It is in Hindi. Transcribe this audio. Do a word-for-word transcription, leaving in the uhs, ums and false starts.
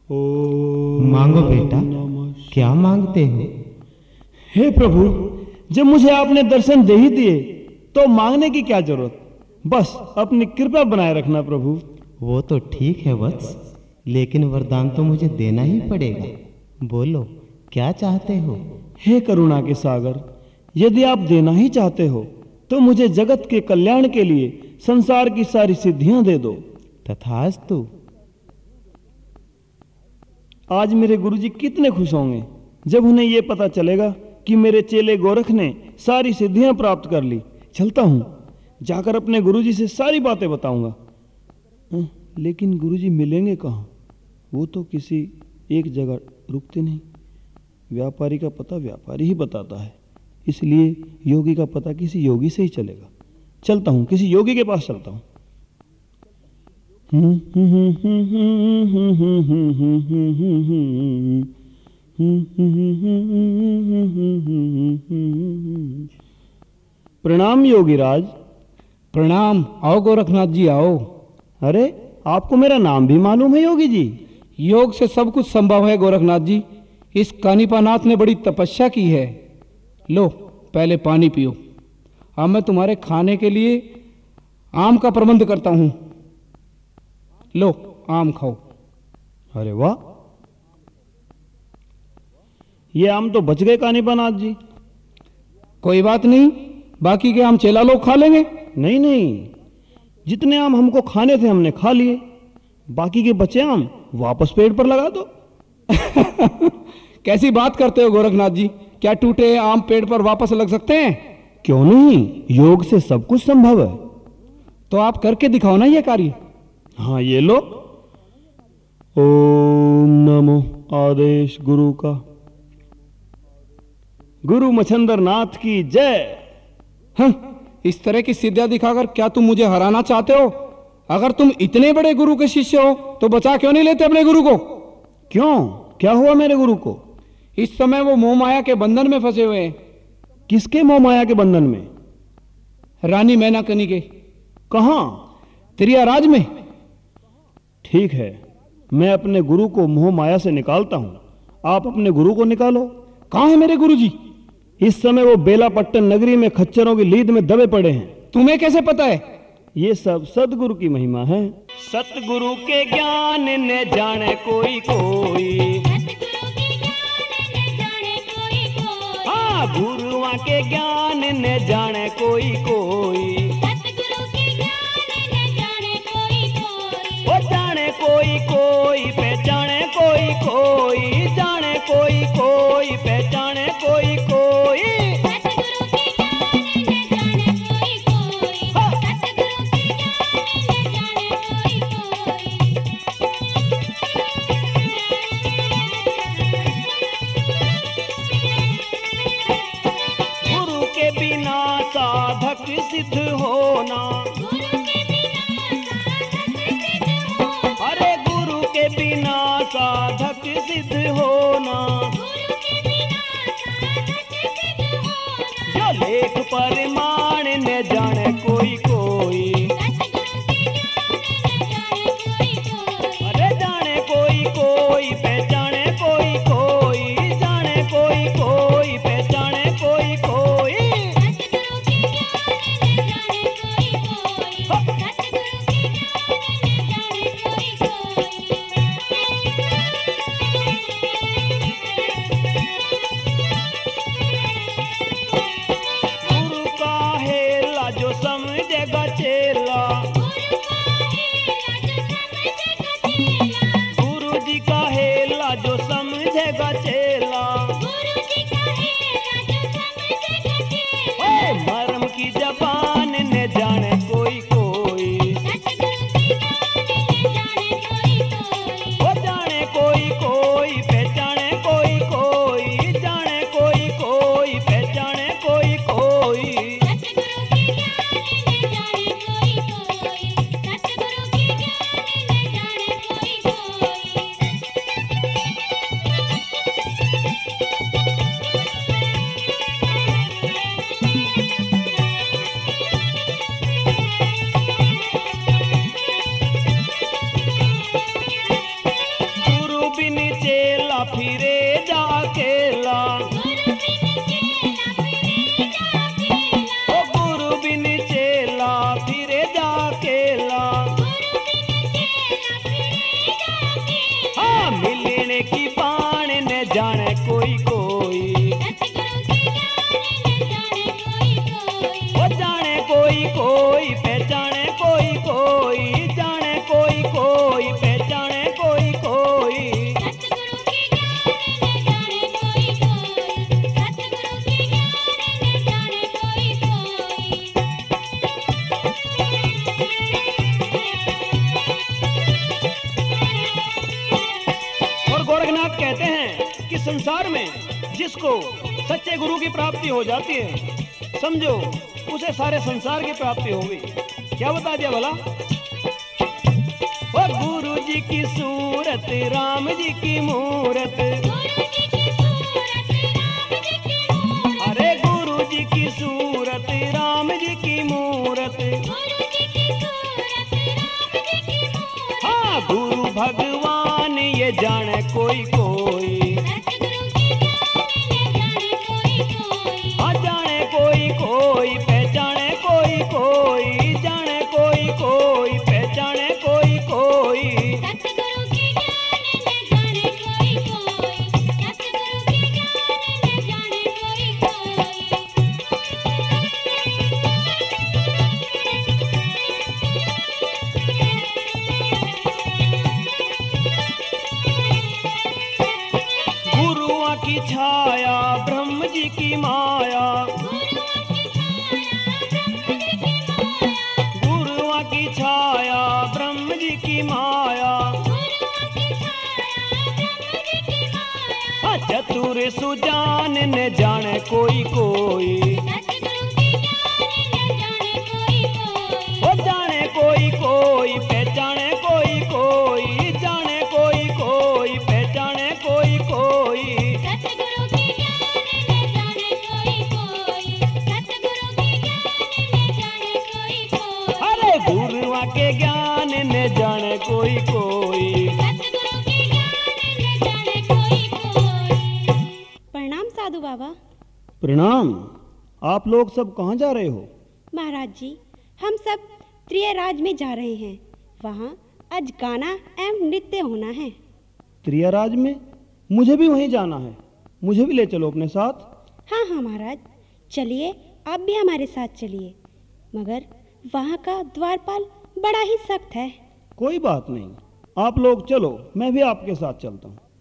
ओ मांगो बेटा, क्या मांगते हो? हे प्रभु, जब मुझे आपने दर्शन दे ही दिए तो मांगने की क्या जरूरत, बस अपनी कृपा बनाए रखना प्रभु। वो तो ठीक है वत्स, लेकिन वरदान तो मुझे देना ही पड़ेगा। बोलो, क्या चाहते हो? हे करुणा के सागर, यदि आप देना ही चाहते हो तो मुझे जगत के कल्याण के लिए संसार की सारी सिद्धियां दे दो। तथास्तु। आज मेरे गुरुजी कितने खुश होंगे जब उन्हें यह पता चलेगा कि मेरे चेले गोरख ने सारी सिद्धियां प्राप्त कर ली। चलता हूं, जाकर अपने गुरुजी से सारी बातें बताऊंगा। लेकिन गुरुजी मिलेंगे कहाँ? वो तो किसी एक जगह रुकते नहीं। व्यापारी का पता व्यापारी ही बताता है, इसलिए योगी का पता किसी योगी से ही चलेगा। चलता हूं, किसी योगी के पास चलता हूं। प्रणाम योगीराज। प्रणाम। आओ गोरखनाथ जी आओ। अरे, आपको मेरा नाम भी मालूम है योगी जी? योग से सब कुछ संभव है गोरखनाथ जी। इस कानीपानाथ ने बड़ी तपस्या की है। लो, पहले पानी पियो। अब मैं तुम्हारे खाने के लिए आम का प्रबंध करता हूं। लो, आम खाओ। अरे वाह, ये आम तो बच गए कानीपानाथ जी। कोई बात नहीं, बाकी के आम चेला लोग खा लेंगे। नहीं नहीं, जितने आम हमको खाने थे हमने खा लिए, बाकी के बचे आम वापस पेड़ पर लगा दो। कैसी बात करते हो गोरखनाथ जी? क्या टूटे आम पेड़ पर वापस लग सकते हैं? क्यों नहीं, योग से सब कुछ संभव है। तो आप करके दिखाओ ना ये कार्य। हाँ, ये लो। ओम नमो आदेश गुरु का। गुरु मच्छंदर नाथ की जय। हाँ, इस तरह की सिद्धियां दिखाकर क्या तुम मुझे हराना चाहते हो? अगर तुम इतने बड़े गुरु के शिष्य हो तो बचा क्यों नहीं लेते अपने गुरु को? क्यों, क्या हुआ मेरे गुरु को? इस समय वो मोह माया के बंधन में फंसे हुए हैं। किसके मोह माया के बंधन में? रानी मैनाकनी के। कहां? त्रियाराज में। ठीक है, मैं अपने गुरु को मोह माया से निकालता हूं। आप अपने गुरु को निकालो। कहां है मेरे गुरु जी? इस समय वो बेलापट्टन नगरी में खच्चरों की लीद में दबे पड़े हैं। तुम्हें कैसे पता है? ये सब सतगुरु की महिमा है। सतगुरु के ज्ञान ने जाने कोई कोई, हाँ, गुरुआ के ज्ञान ने जाने कोई कोई, वो जाने कोई कोई, पहचाने कोई कोई, जाने कोई कोई, पहचाने कोई कोई। साधक सिद्ध होना, अरे गुरु के बिना साधक सिद्ध होना, जो लेख परिमाण न जाने कोई कोई, अरे जाने कोई कोई, पहचाने कोई कोई, जाने कोई कोई, पहचाने कोई कोई। गुरु का इस संसार में जिसको सच्चे गुरु की प्राप्ति हो जाती है, समझो उसे सारे संसार की प्राप्ति होगी। क्या बता दिया भला? ओ गुरु जी की सूरत, राम जी की मूरत, अरे गुरु जी की सूरत, राम जी की मूरत, हाँ गुरु भगवान ये जाने कोई कोई, हाँ जाने कोई कोई, पहचाने कोई कोई, जाने कोई कोई, पहचाने कोई कोई। गुरुआ की छाया ब्रह्म जी की माया, गुरुआ की छाया ब्रह्म जी की माया, हाँ चतुर सुजान न जाने कोई कोई, ओ जाने कोई कोई, पहचाने कोई कोई, जाने कोई कोई, पहचाने कोई कोई। अरे गुरुआ के ज्ञान न जाने कोई कोई। प्रणाम साधु बाबा। प्रणाम। आप लोग सब कहाँ जा रहे हो? महाराज जी, हम सब त्रियराज में जा रहे हैं। वहाँ आज गाना एवं नृत्य होना है। त्रियराज में? मुझे भी वहीं जाना है, मुझे भी ले चलो अपने साथ। हाँ हाँ महाराज, चलिए आप भी हमारे साथ चलिए, मगर वहाँ का द्वारपाल बड़ा ही सख्त है। कोई बात नहीं, आप लोग चलो, मैं भी आपके साथ चलता हूँ।